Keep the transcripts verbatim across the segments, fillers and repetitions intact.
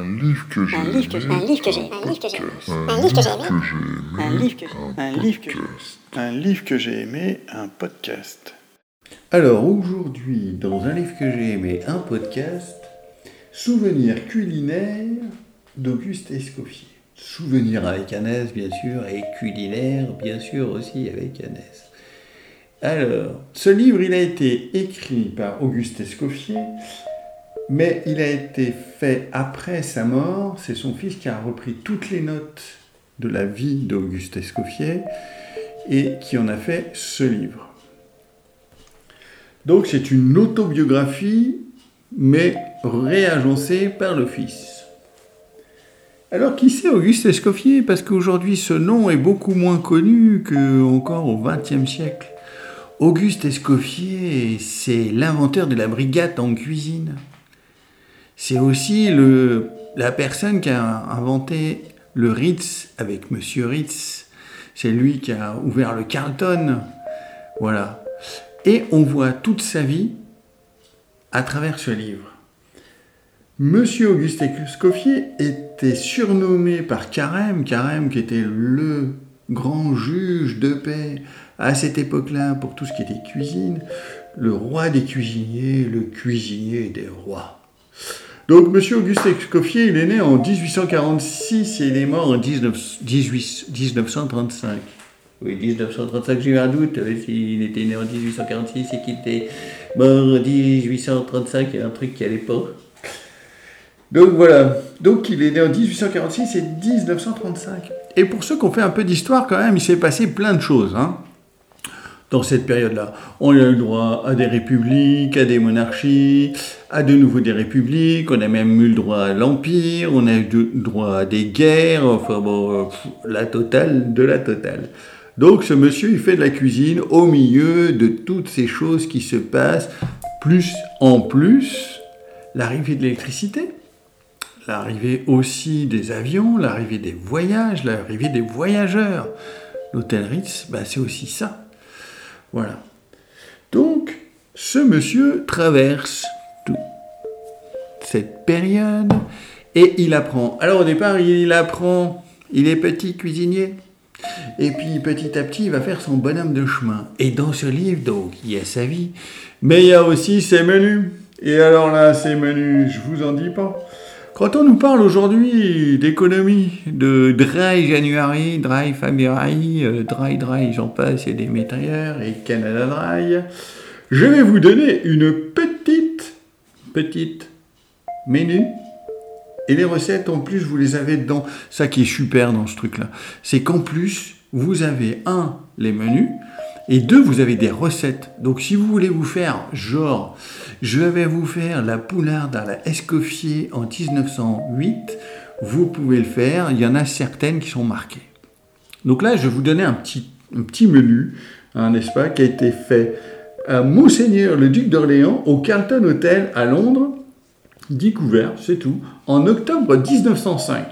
Un livre que j'ai Un livre que j'ai un livre que j'ai un livre que j'ai un livre que j'ai aimé un livre que un livre que un livre que j'ai aimé un podcast. Alors aujourd'hui, dans un livre que j'ai aimé, un podcast, Souvenirs culinaires d'Auguste Escoffier. Souvenirs avec un S, bien sûr, et culinaire, bien sûr, aussi avec un S. Alors, ce livre, il a été écrit par Auguste Escoffier, mais il a été fait après sa mort. C'est son fils qui a repris toutes les notes de la vie d'Auguste Escoffier et qui en a fait ce livre. Donc c'est une autobiographie, mais réagencée par le fils. Alors qui c'est Auguste Escoffier ? Parce qu'aujourd'hui ce nom est beaucoup moins connu qu'encore au vingtième siècle. Auguste Escoffier, c'est l'inventeur de la brigade en cuisine. C'est aussi le, la personne qui a inventé le Ritz avec Monsieur Ritz. C'est lui qui a ouvert le Carlton. Voilà. Et on voit toute sa vie à travers ce livre. Monsieur Auguste Escoffier était surnommé par Carême, Carême qui était le grand juge de paix à cette époque-là pour tout ce qui était cuisine, le roi des cuisiniers, le cuisinier des rois. Donc, Monsieur Auguste Escoffier, il est né en dix-huit cent quarante-six et il est mort en dix-neuf cent trente-cinq. Oui, dix-neuf cent trente-cinq, j'ai eu un doute. S'il était né en dix-huit cent quarante-six et qu'il était mort en dix-huit cent trente-cinq, il y a un truc qui allait pas. Donc voilà. Donc, il est né en dix-huit cent quarante-six et dix-neuf cent trente-cinq. Et pour ceux qui ont fait un peu d'histoire, quand même, il s'est passé plein de choses, hein. Dans cette période-là, on a eu le droit à des républiques, à des monarchies, à de nouveau des républiques, on a même eu le droit à l'Empire, on a eu le droit à des guerres, enfin bon, la totale de la totale. Donc ce monsieur, il fait de la cuisine au milieu de toutes ces choses qui se passent, plus en plus, l'arrivée de l'électricité, l'arrivée aussi des avions, l'arrivée des voyages, l'arrivée des voyageurs. L'hôtel Ritz, bah, c'est aussi ça. Voilà. Donc, ce monsieur traverse toute cette période et il apprend. Alors au départ, il apprend, il est petit cuisinier. Et puis petit à petit, il va faire son bonhomme de chemin. Et dans ce livre, donc, il y a sa vie, mais il y a aussi ses menus. Et alors là, ces menus, je vous en dis pas. Quand on nous parle aujourd'hui d'économie, de Dry January, Dry February, euh, Dry Dry, j'en passe, et des métailleurs, et Canada Dry, je vais vous donner une petite, petite menu. Et les recettes, en plus, vous les avez dedans. Ça qui est super dans ce truc-là, c'est qu'en plus, vous avez, un, les menus, et deux, vous avez des recettes. Donc, si vous voulez vous faire, genre, je vais vous faire la poularde à la Escoffier en dix-neuf cent huit, vous pouvez le faire. Il y en a certaines qui sont marquées. Donc là, je vais vous donner un petit, un petit menu, hein, n'est-ce pas, qui a été fait à Monseigneur le Duc d'Orléans, au Carlton Hotel à Londres, dix couverts, c'est tout, en octobre dix-neuf cent cinq.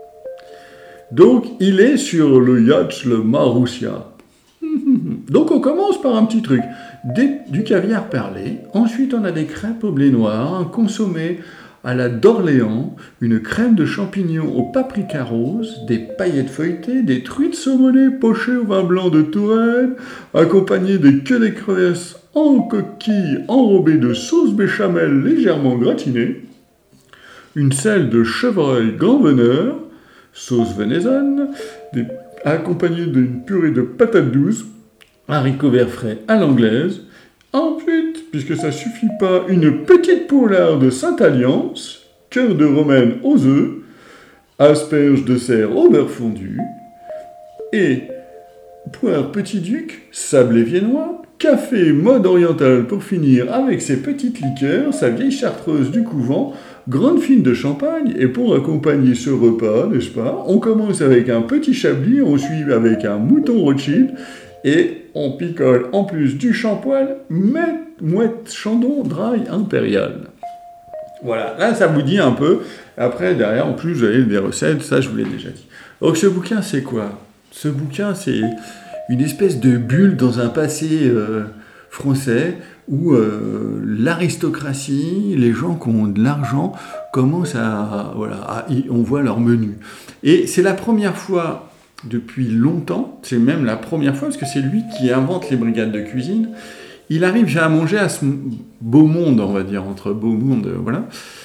Donc, il est sur le yacht, le Marussia. Donc on commence par un petit truc, des, du caviar perlé, ensuite on a des crêpes au blé noir, un consommé à la d'Orléans, une crème de champignons au paprika rose, des paillettes feuilletées, des truites saumonées pochées au vin blanc de Touraine, accompagnées des queues des crevasses en coquilles enrobées de sauce béchamel légèrement gratinée, une selle de chevreuil grand veneur, sauce venaisonne, des accompagné d'une purée de patates douces, haricots verts frais à l'anglaise. Ensuite, puisque ça suffit pas, une petite poularde de Sainte-Alliance, cœur de romaine aux œufs, asperges de serre au beurre fondu, et poire petit duc, sablé viennois, café mode oriental pour finir avec ses petites liqueurs, sa vieille chartreuse du couvent, grande fine de champagne, et pour accompagner ce repas, n'est-ce pas, on commence avec un petit chablis, on suit avec un mouton Rothschild, et on picole en plus du shampoing, mouette chandon dry impérial. Voilà, là ça vous dit un peu. Après, derrière, en plus, vous avez des recettes, ça je vous l'ai déjà dit. Donc ce bouquin, c'est quoi ? Ce bouquin, c'est une espèce de bulle dans un passé euh, français où euh, l'aristocratie, les gens qui ont de l'argent, commencent à, voilà, à, on voit leur menu. Et c'est la première fois depuis longtemps, c'est même la première fois, parce que c'est lui qui invente les brigades de cuisine. Il arrive à manger à ce beau monde, on va dire, entre beau monde, voilà.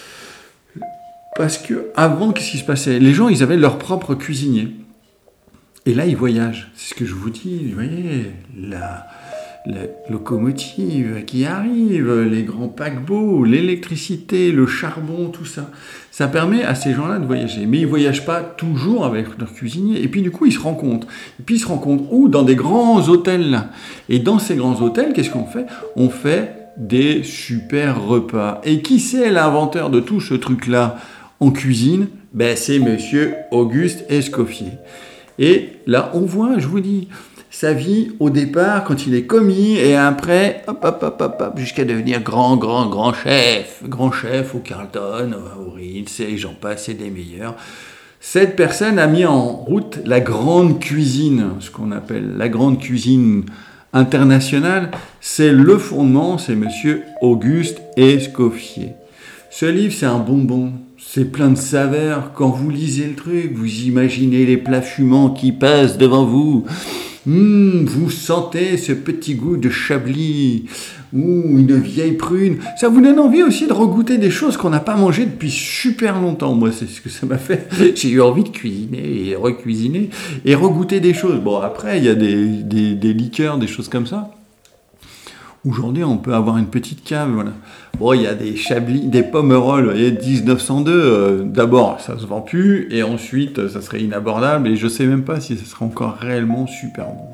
Parce que avant, qu'est-ce qui se passait ? Les gens, ils avaient leur propre cuisinier. Et là, ils voyagent. C'est ce que je vous dis. Vous voyez, la, la locomotive qui arrive, les grands paquebots, l'électricité, le charbon, tout ça. Ça permet à ces gens-là de voyager. Mais ils ne voyagent pas toujours avec leur cuisinier. Et puis, du coup, ils se rencontrent. Et puis, ils se rencontrent où ? Dans des grands hôtels. Et dans ces grands hôtels, qu'est-ce qu'on fait ? On fait des super repas. Et qui c'est l'inventeur de tout ce truc-là en cuisine ? Ben, c'est monsieur Auguste Escoffier. Et là, on voit, je vous dis, sa vie au départ, quand il est commis, et après, hop, hop, hop, hop, hop jusqu'à devenir grand, grand, grand chef. Grand chef au Carlton, au Ritz, et j'en passe, et des meilleurs. Cette personne a mis en route la grande cuisine, ce qu'on appelle la grande cuisine internationale. C'est le fondement, c'est monsieur Auguste Escoffier. Ce livre, c'est un bonbon. C'est plein de saveurs. Quand vous lisez le truc, vous imaginez les plats fumants qui passent devant vous. Mmh, vous sentez ce petit goût de chablis ou une vieille prune. Ça vous donne envie aussi de regoûter des choses qu'on n'a pas mangées depuis super longtemps. Moi, c'est ce que ça m'a fait. J'ai eu envie de cuisiner et recuisiner et regoûter des choses. Bon, après, il y a des, des, des liqueurs, des choses comme ça. Aujourd'hui, on peut avoir une petite cave, voilà. Bon, il y a des chablis, des Pomerol, vous voyez, dix-neuf cent deux. Euh, d'abord, ça se vend plus, et ensuite, ça serait inabordable, et je sais même pas si ça serait encore réellement super bon.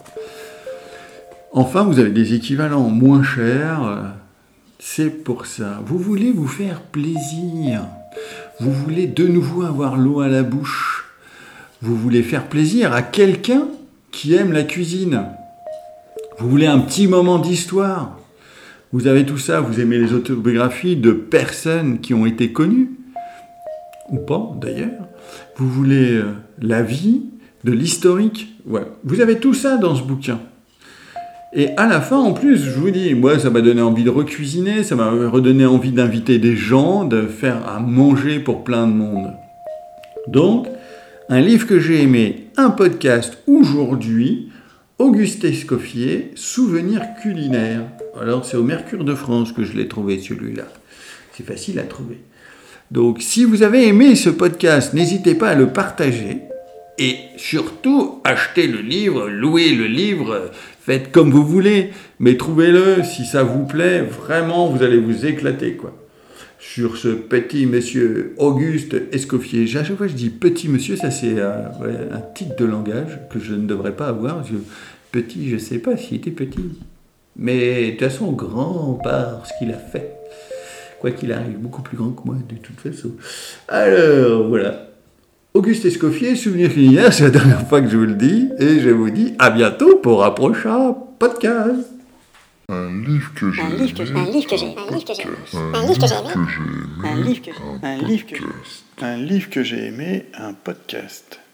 Enfin, vous avez des équivalents moins chers. Euh, c'est pour ça. Vous voulez vous faire plaisir. Vous voulez de nouveau avoir l'eau à la bouche. Vous voulez faire plaisir à quelqu'un qui aime la cuisine. Vous voulez un petit moment d'histoire. Vous avez tout ça, vous aimez les autobiographies de personnes qui ont été connues, ou pas d'ailleurs. Vous voulez euh, la vie, de l'historique. Ouais. Vous avez tout ça dans ce bouquin. Et à la fin, en plus, je vous dis, moi, ça m'a donné envie de recuisiner, ça m'a redonné envie d'inviter des gens, de faire à manger pour plein de monde. Donc, un livre que j'ai aimé, un podcast aujourd'hui, Auguste Escoffier, Souvenirs culinaires. Alors, c'est au Mercure de France que je l'ai trouvé, celui-là. C'est facile à trouver. Donc, si vous avez aimé ce podcast, n'hésitez pas à le partager. Et surtout, achetez le livre, louez le livre, faites comme vous voulez. Mais trouvez-le, si ça vous plaît, vraiment, vous allez vous éclater, quoi. Sur ce petit monsieur Auguste Escoffier. À chaque fois, je dis petit monsieur, ça c'est euh, ouais, un titre de langage que je ne devrais pas avoir. Parce que petit, je ne sais pas s'il était petit. Mais de toute façon, grand par ce qu'il a fait. Quoi qu'il arrive, beaucoup plus grand que moi, de toute façon. Alors, voilà. Auguste Escoffier, Souvenirs culinaires, c'est la dernière fois que je vous le dis. Et je vous dis à bientôt pour un prochain podcast. Un livre que j'ai Un livre que j'ai un livre que j'ai un livre que j'ai un livre que j'ai aimé un un livre que livre un livre que podcast. un livre que j'ai aimé un podcast.